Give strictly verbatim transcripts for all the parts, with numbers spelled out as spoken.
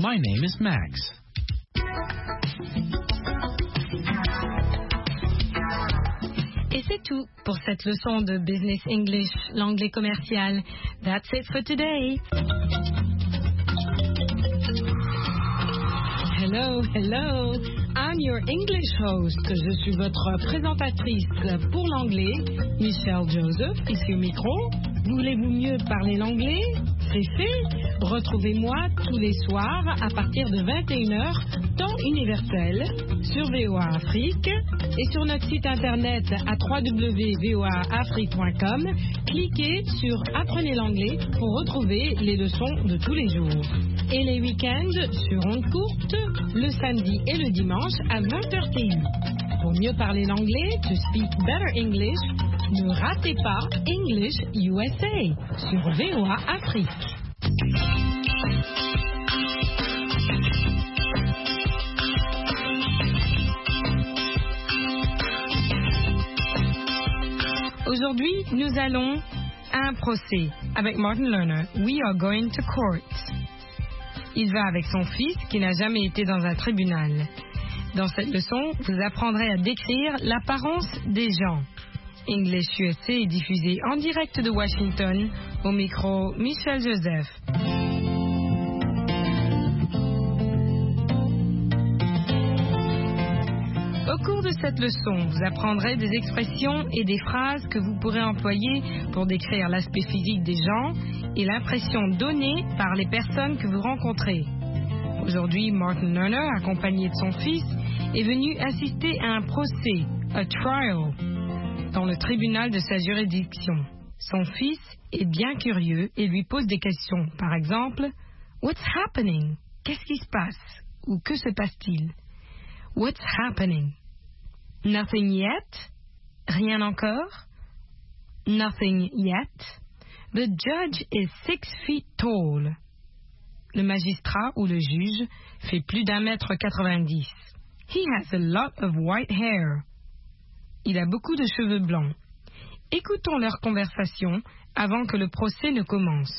My name is Max. Et c'est tout pour cette leçon de Business English, l'anglais commercial. That's it for today. Hello, hello. I'm your English host. Je suis votre présentatrice pour l'anglais, Michelle Joseph, ici au micro. Voulez-vous mieux parler l'anglais? C'est fait. Retrouvez-moi tous les soirs à partir de vingt et une heures, temps universel, sur V O A Afrique et sur notre site internet à w w w point v o a afrique point com. Cliquez sur Apprenez l'anglais pour retrouver les leçons de tous les jours. Et les week-ends sur ondes courtes, le samedi et le dimanche à vingt heures T U. Pour mieux parler l'anglais, to speak better English, ne ratez pas English U S A sur V O A Afrique. Aujourd'hui, nous allons à un procès. Avec Martin Lerner, we are going to court. Il va avec son fils qui n'a jamais été dans un tribunal. Dans cette leçon, vous apprendrez à décrire l'apparence des gens. English U S A est diffusé en direct de Washington, au micro Michel Joseph. Au cours de cette leçon, vous apprendrez des expressions et des phrases que vous pourrez employer pour décrire l'aspect physique des gens et l'impression donnée par les personnes que vous rencontrez. Aujourd'hui, Martin Lerner, accompagné de son fils, est venu assister à un procès, a trial, dans le tribunal de sa juridiction. Son fils est bien curieux et lui pose des questions. Par exemple, « What's happening ?» Qu'est-ce qui se passe? Ou que se passe-t-il? What's happening? Nothing yet? Rien encore? Nothing yet? The judge is six feet tall. Le magistrat ou le juge fait plus d'un mètre quatre-vingt-dix. He has a lot of white hair. Il a beaucoup de cheveux blancs. Écoutons leur conversation avant que le procès ne commence.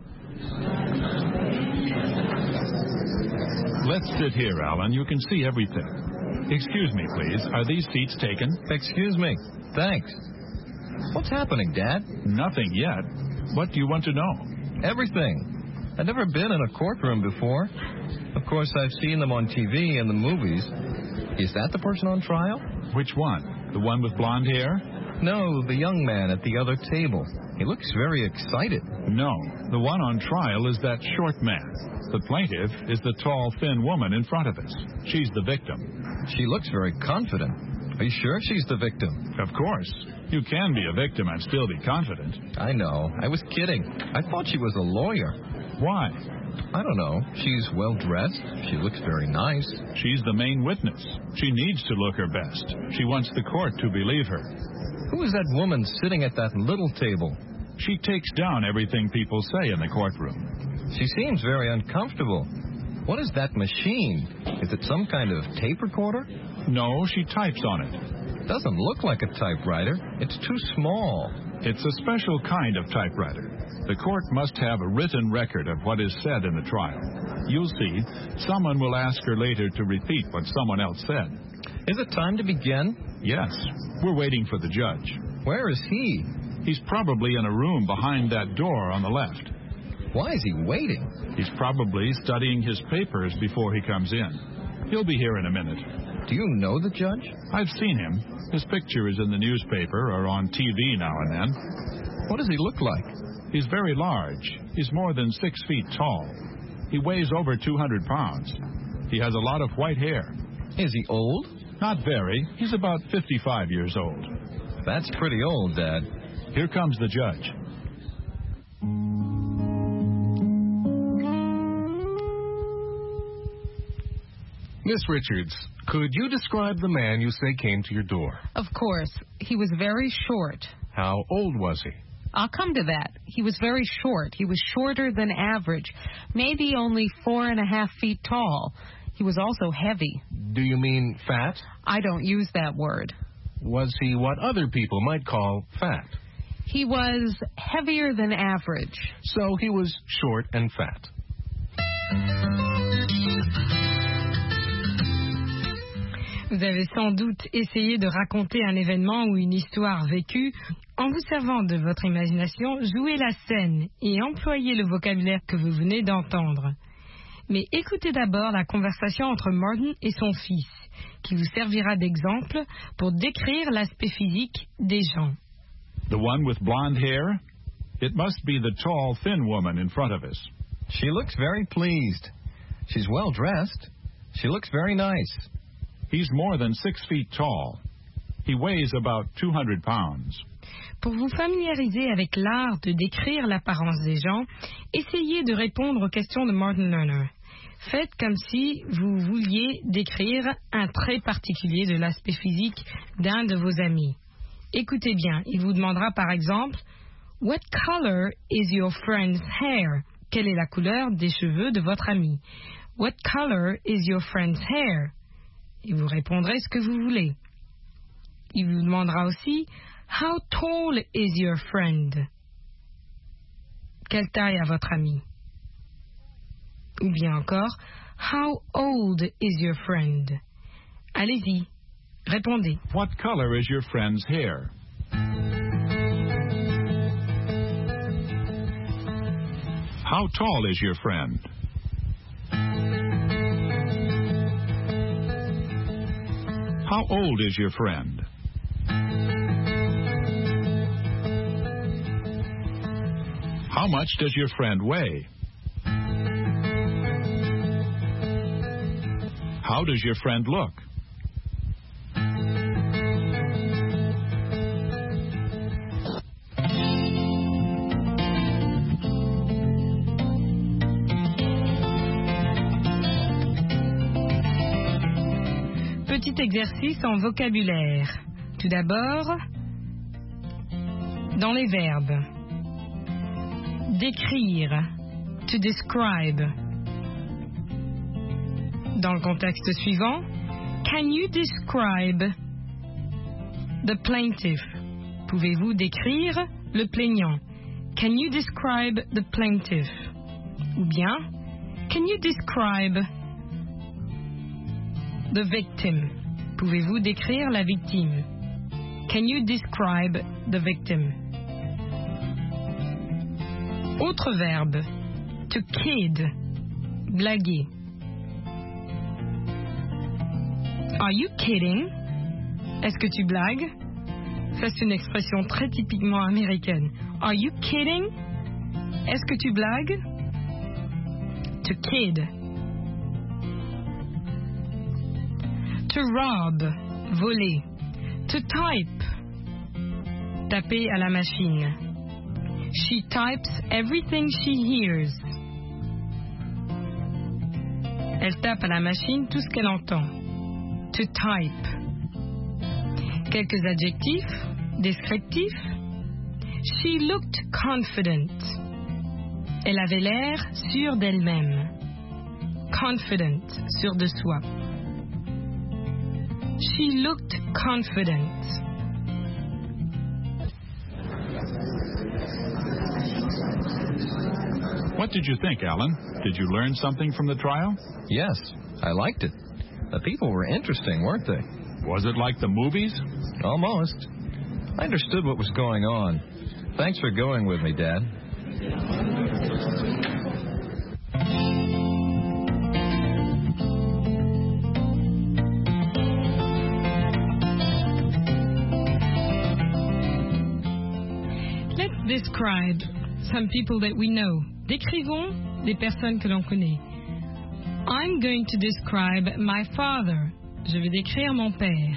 Let's sit here, Alan. You can see everything. Excuse me, please. Are these seats taken? Excuse me. Thanks. What's happening, Dad? Nothing yet. What do you want to know? Everything. I've never been in a courtroom before. Of course, I've seen them on T V and the movies. Is that the person on trial? Which one? The one with blonde hair? No, the young man at the other table. He looks very excited. No, the one on trial is that short man. The plaintiff is the tall, thin woman in front of us. She's the victim. She looks very confident. Are you sure she's the victim? Of course. You can be a victim and still be confident. I know. I was kidding. I thought she was a lawyer. Why? I don't know. She's well-dressed. She looks very nice. She's the main witness. She needs to look her best. She wants the court to believe her. Who is that woman sitting at that little table? She takes down everything people say in the courtroom. She seems very uncomfortable. What is that machine? Is it some kind of tape recorder? No, she types on it. Doesn't look like a typewriter. It's too small. It's a special kind of typewriter. The court must have a written record of what is said in the trial. You'll see, someone will ask her later to repeat what someone else said. Is it time to begin? Yes. We're waiting for the judge. Where is he? He's probably in a room behind that door on the left. Why is he waiting? He's probably studying his papers before he comes in. He'll be here in a minute. Do you know the judge? I've seen him. His picture is in the newspaper or on T V now and then. What does he look like? He's very large. He's more than six feet tall. He weighs over two hundred pounds. He has a lot of white hair. Is he old? Not very. He's about fifty-five years old. That's pretty old, Dad. Here comes the judge. Miss Richards, could you describe the man you say came to your door? Of course. He was very short. How old was he? I'll come to that. He was very short. He was shorter than average, maybe only four and a half feet tall. He was also heavy. Do you mean fat? I don't use that word. Was he what other people might call fat? He was heavier than average. So he was short and fat. Vous avez sans doute essayé de raconter un événement ou une histoire vécue. En vous servant de votre imagination, jouez la scène et employez le vocabulaire que vous venez d'entendre. Mais écoutez d'abord la conversation entre Martin et son fils, qui vous servira d'exemple pour décrire l'aspect physique des gens. The one with blonde hair? It must be the tall, thin woman in front of us. She looks very pleased. She's well dressed. She looks very nice. He's more than six feet tall. He weighs about two hundred pounds. Pour vous familiariser avec l'art de décrire l'apparence des gens, essayez de répondre aux questions de Martin Lerner. Faites comme si vous vouliez décrire un trait particulier de l'aspect physique d'un de vos amis. Écoutez bien, il vous demandera par exemple « What color is your friend's hair ?» Quelle est la couleur des cheveux de votre ami? « What color is your friend's hair ?» Et vous répondrez ce que vous voulez. Il vous demandera aussi « How tall is your friend ?» Quelle taille a votre ami? Ou bien encore « How old is your friend ?» Allez-y, répondez. What color is your friend's hair? How tall is your friend? How old is your friend? How much does your friend weigh? How does your friend look? Petit exercice en vocabulaire. Tout d'abord, dans les verbes. Décrire, to describe. Dans le contexte suivant, can you describe the plaintiff? Pouvez-vous décrire le plaignant? Can you describe the plaintiff? Ou bien, can you describe the victim? Pouvez-vous décrire la victime? Can you describe the victim? Autre verbe, to kid, blaguer. Are you kidding? Est-ce que tu blagues? Ça, c'est une expression très typiquement américaine. Are you kidding? Est-ce que tu blagues? To kid. To rob, voler. To type, taper à la machine. She types everything she hears. Elle tape à la machine tout ce qu'elle entend. To type. Quelques adjectifs descriptifs. She looked confident. Elle avait l'air sûre d'elle-même. Confident, sûre de soi. She looked confident. What did you think, Alan? Did you learn something from the trial? Yes, I liked it. The people were interesting, weren't they? Was it like the movies? Almost. I understood what was going on. Thanks for going with me, Dad. Let's describe some people that we know. Décrivons des personnes que l'on connaît. I'm going to describe my father. Je vais décrire mon père.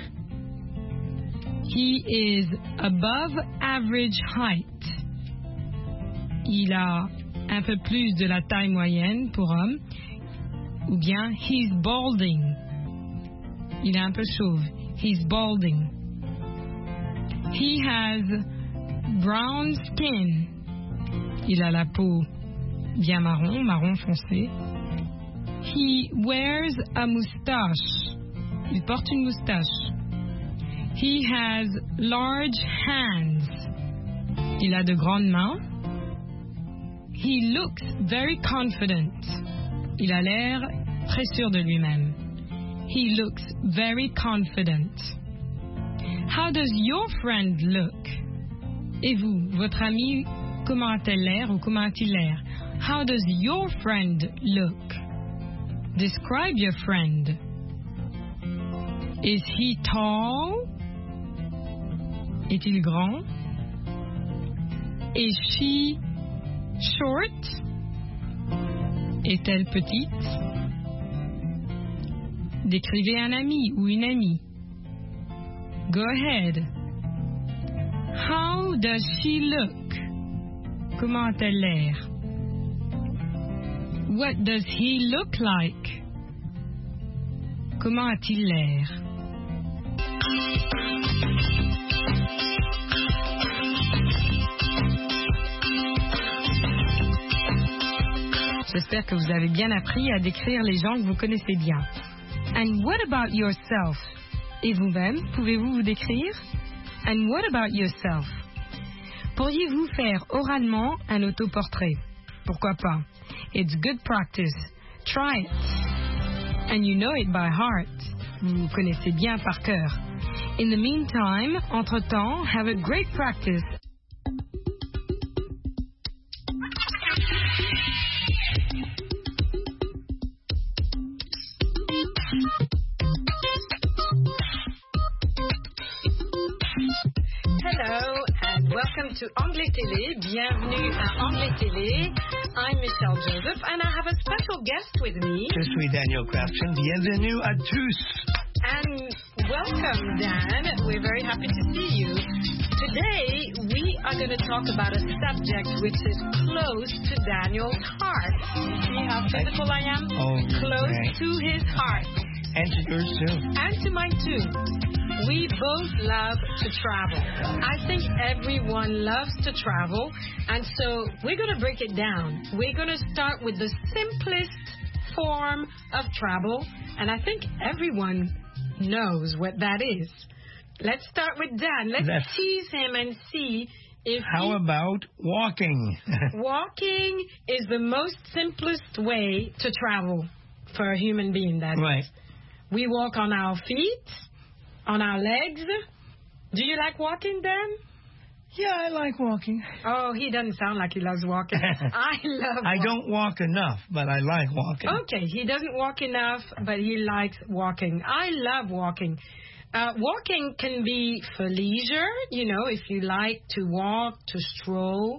He is above average height. Il a un peu plus de la taille moyenne pour homme. Ou bien, he's balding. Il est un peu chauve. He's balding. He has brown skin. Il a la peau bien marron, marron foncé. He wears a moustache. Il porte une moustache. He has large hands. Il a de grandes mains. He looks very confident. Il a l'air très sûr de lui-même. He looks very confident. How does your friend look? Et vous, votre ami, comment a-t-elle l'air ou comment a-t-il l'air? How does your friend look? Describe your friend. Is he tall? Est-il grand? Is she short? Est-elle petite? Décrivez un ami ou une amie. Go ahead. How does she look? Comment a-t-elle l'air? What does he look like? Comment a-t-il l'air? J'espère que vous avez bien appris à décrire les gens que vous connaissez bien. And what about yourself? Et vous-même, pouvez-vous vous décrire? And what about yourself? Pourriez-vous faire oralement un autoportrait? Pourquoi pas? It's good practice. Try it. And you know it by heart. Vous connaissez bien par cœur. In the meantime, entre-temps, have a great practice. Hello and welcome to Anglais Télé. Bienvenue à Anglais Télé. I'm Michelle Joseph and I have a special guest with me. Je suis Daniel Crafton. Bienvenue à tous. And welcome, Dan. We're very happy to see you. Today we are going to talk about a subject which is close to Daniel's heart. See how physical I am? Oh, close okay. to his heart. And to yours too. And to mine too. We both love to travel. I think everyone loves to travel. And so we're going to break it down. We're going to start with the simplest form of travel. And I think everyone knows what that is. Let's start with Dan. Let's That's, tease him and see if How he, about walking? walking is the most simplest way to travel for a human being. That Right. is. We walk on our feet, on our legs. Do you like walking, Dan? Yeah, I like walking. Oh, he doesn't sound like he loves walking. I love I walking. don't walk enough, but I like walking. Okay, he doesn't walk enough, but he likes walking. I love walking. Uh, walking can be for leisure, you know, if you like to walk, to stroll,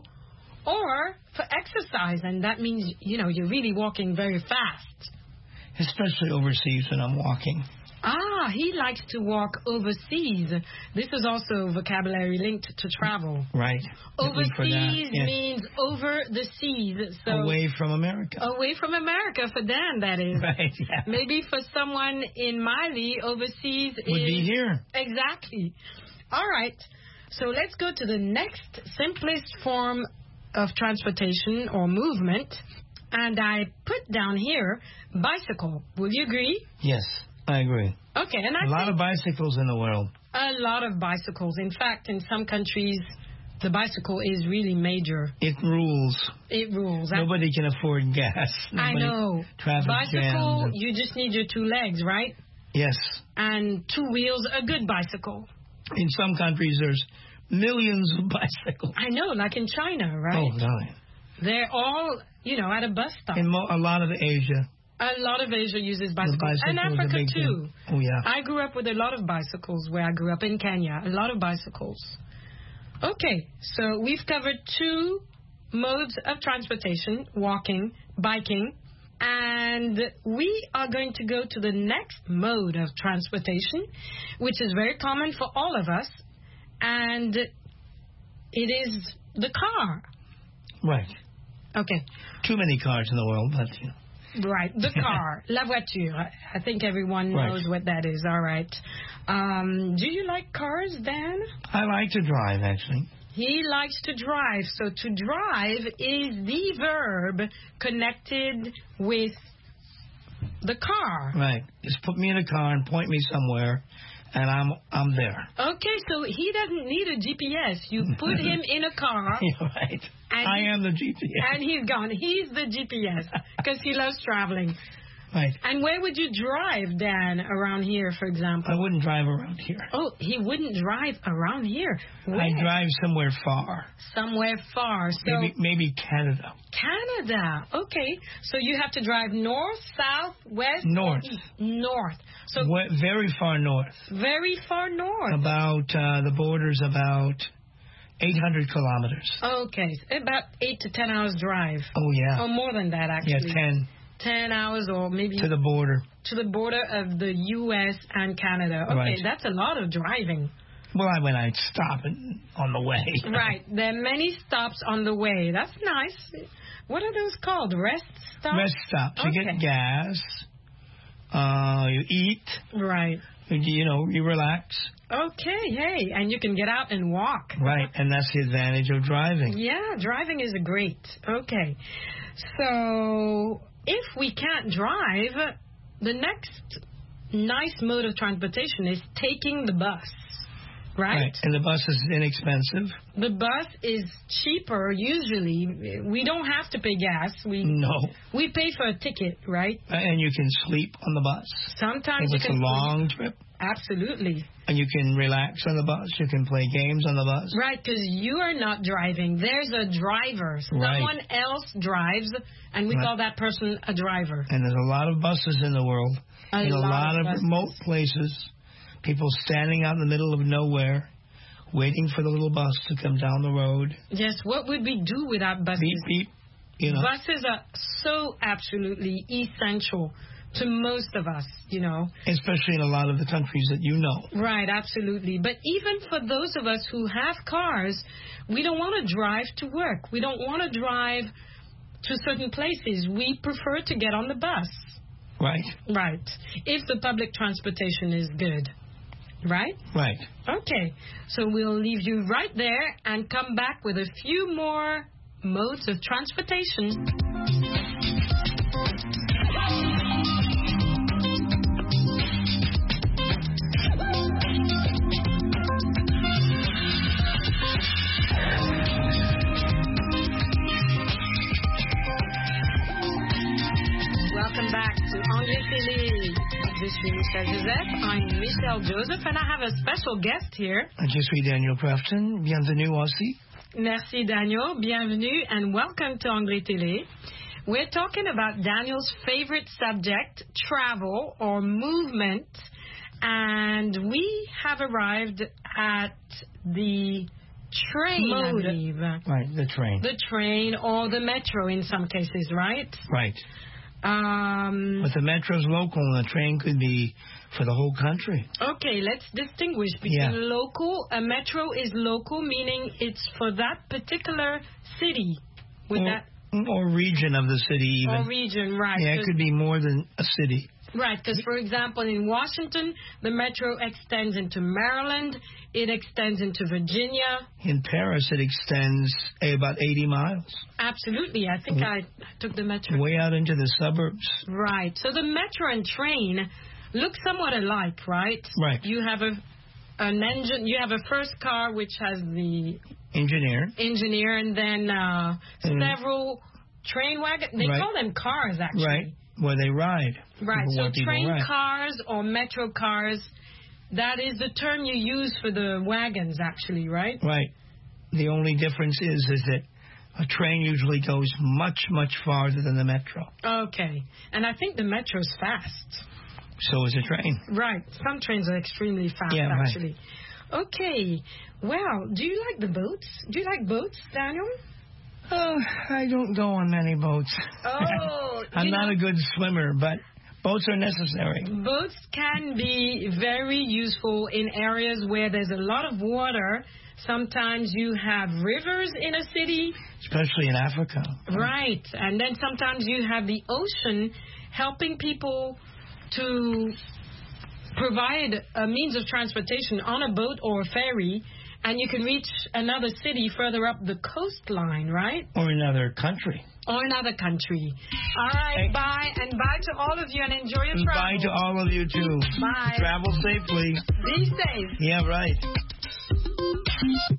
or for exercise, and that means, you know, you're really walking very fast. Especially overseas when I'm walking. Ah, he likes to walk overseas. This is also vocabulary linked to travel. Right. Overseas For that, yes. means over the seas. So Away from America. away from America for Dan, that is. Right, yeah. Maybe for someone in Mali, overseas Would is... be here. Exactly. All right. So let's go to the next simplest form of transportation or movement. And I put down here bicycle. Will you agree? Yes, I agree. Okay. And I A lot think of bicycles in the world. a lot of bicycles. In fact, in some countries, the bicycle is really major. It rules. It rules. Nobody can afford gas. I Nobody, know. Traffic Bicycle, jams. you just need your two legs, right? Yes. And two wheels, a good bicycle. In some countries, there's millions of bicycles. I know, like in China, right? Oh, God. They're all, you know, at a bus stop. In mo- a lot of Asia. A lot of Asia uses the bicycles. bicycle And is a Africa, big too. thing. Oh, yeah. I grew up with a lot of bicycles where I grew up in Kenya. A lot of bicycles. Okay, so we've covered two modes of transportation, walking, biking, and we are going to go to the next mode of transportation, which is very common for all of us, and it is the car. Right. Okay. Too many cars in the world, but you know. Right, the car, la voiture. I think everyone knows Right. what that is. All right. Um, do you like cars, Dan? I like to drive, actually. He likes to drive. So to drive is the verb connected with the car. Right. Just put me in a car and point me somewhere, and I'm I'm there. Okay, so he doesn't need a G P S. You put him in a car, Yeah, right. And I he- am the G P S. and he's gone. He's the G P S because he loves traveling. Right. And where would you drive, Dan, around here, for example? I wouldn't drive around here. Oh, he wouldn't drive around here. Where? I drive somewhere far. Somewhere far. So Maybe, maybe Canada. Canada. Okay. So you have to drive north, south, west? North. East? North. So We- very far north. very far north. About, uh, the border's about eight hundred kilometers. Okay. About eight to ten hours drive. Oh, yeah. Or more than that, Yeah, actually. ten. Ten hours or maybe To the border. to the border of the U S and Canada. Okay, Right. that's a lot of driving. Well, I when I'd stop in, on the way. Right. There are many stops on the way. That's nice. What are those called? Rest stops? Rest stops. You Okay. get gas. Uh, you eat. Right. You, you know, you relax. Okay, hey, and you can get out and walk. Right, and that's the advantage of driving. Yeah, driving is great. Okay. So, if we can't drive, the next nice mode of transportation is taking the bus. Right? And the bus is inexpensive. The bus is cheaper usually. We don't have to pay gas. We No. we pay for a ticket, right? And you can sleep on the bus. Sometimes If you it's a can long trip. Absolutely. And you can relax on the bus. You can play games on the bus. Right, because you are not driving. There's a driver. Right. Someone else drives, and we Right. call that person a driver. And there's a lot of buses in the world. A in a lot lot of of buses. remote places. People standing out in the middle of nowhere, waiting for the little bus to come down the road. Yes, what would we do without buses? Beep, beep. You know. Buses are so absolutely essential to most of us, you know. Especially in a lot of the countries that you know. Right, absolutely. But even for those of us who have cars, we don't want to drive to work. We don't want to drive to certain places. We prefer to get on the bus. Right. Right. If the public transportation is good. Right? Right. Okay. So we'll leave you right there and come back with a few more modes of transportation. Welcome back to Anglais Télé. Je suis Michelle Joseph. I'm Michelle Joseph, and I have a special guest here. Je suis Daniel Crafton. Bienvenue aussi. Merci, Daniel. Bienvenue, and welcome to Anglais Télé. We're talking about Daniel's favorite subject, travel or movement, and we have arrived at the train, I Mode. believe. Right, the train. The train or the metro in some cases, right? Right. Um, But the metro's local and the train could be for the whole country. okay, let's distinguish between Yeah. local. A metro is local, meaning it's for that particular city. With or, that or region of the city even. or region, right? Yeah, it 'Cause- could be more than a city. Right, because, for example, in Washington, the metro extends into Maryland, it extends into Virginia. In Paris, it extends eh, about eighty miles, Absolutely, I think I took the metro. way out into the suburbs. Right, so the metro and train look somewhat alike, right? Right. You have a an engine, you have a first car which has the Engineer. engineer, and then uh, Mm. several train wagons. They Right. call them cars, actually. Right. Where they ride. Right, People so want people train ride. cars or metro cars, that is the term you use for the wagons, actually, right? Right. The only difference is is that a train usually goes much, much farther than the metro. Okay, and I think the metro's fast. So is a train. Right, some trains are extremely fast, Yeah, right. actually. Okay, well, do you like the boats? Do you like boats, Daniel? Oh, I don't go on many boats. Oh, I'm you not know- a good swimmer, but boats are necessary. Boats can be very useful in areas where there's a lot of water. Sometimes you have rivers in a city. Especially in Africa. Right. And then sometimes you have the ocean helping people to provide a means of transportation on a boat or a ferry, and you can reach another city further up the coastline, right? Or another country. Or another country. All right, bye, and bye to all of you, and enjoy your travel. Bye to all of you, too. Bye. Travel safely. Be safe. Yeah, right.